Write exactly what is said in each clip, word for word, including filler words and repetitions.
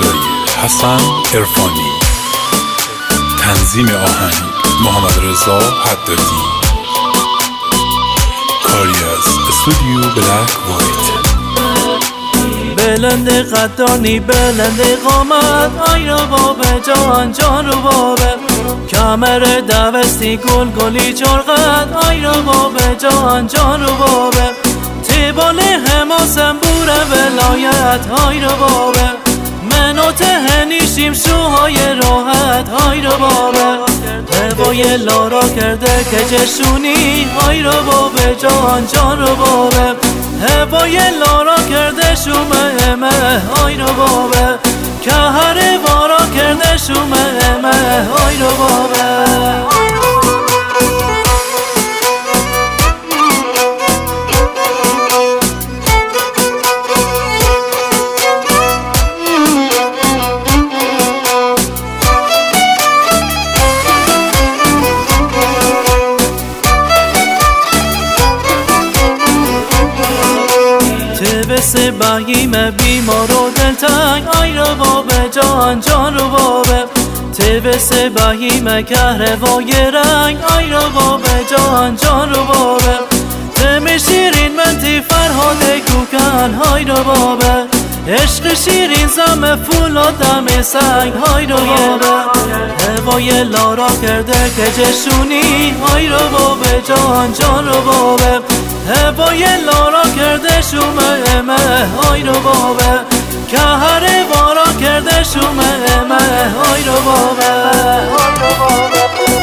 صدای حسن عرفانی، تنظیم آهنگ محمد رضا حدادی، کاری از استودیو بلک وایت. بلند قدانی بلند قامت، آی رو بابه جان جان رو بابه، کمر دوستی گل گلی چرخت، آی رو بابه جان جان رو بابه، تیبال حماسم بوره ولایت، آی رو بابه، منو تهنیشیم شوهای راحت، آی رو بابه، هوای لارا کرده که جشونی، آی رو بابه جان جان رو بابه، هوای لارا کرده شومه امه، آی رو بابه، که هر وارا کرده شومه امه، آی رو بابه. سه بهیم بیمار و دلتنگ، آی رو بابه جان جان رو بابه، تیوه سه بهیم کهروای رنگ، آی رو بابه جان جان رو بابه، تم شیرین منتی فرهاد کوکن، آی رو بابه، عشق شیرین زم فول و دم سنگ، آی رو بابه، هوای لارا کرده که جشونی، آی رو بابه جان جان رو بابه، هوای لارا کرده شومه امه، آی رو بابه، که هر وارا کرده شومه امه، آی رو بابه، آی رو بابه.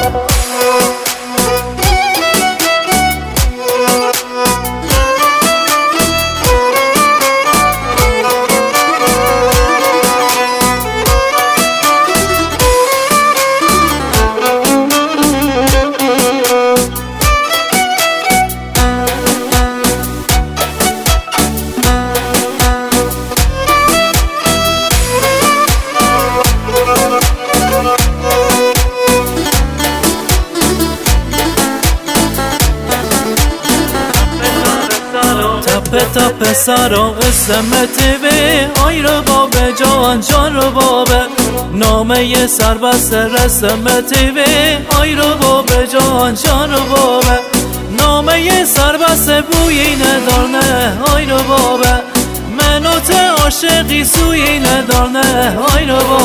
تا پسرا اسم تیوی، آی رو بابه جان جان رو بابه، نامه سربست رسم تیوی، آی رو بابه جان جان رو بابه، نامه سربست بویی ندارنه، آی رو بابه، منو ته عاشقی سویی ندارنه، آی رو بابه.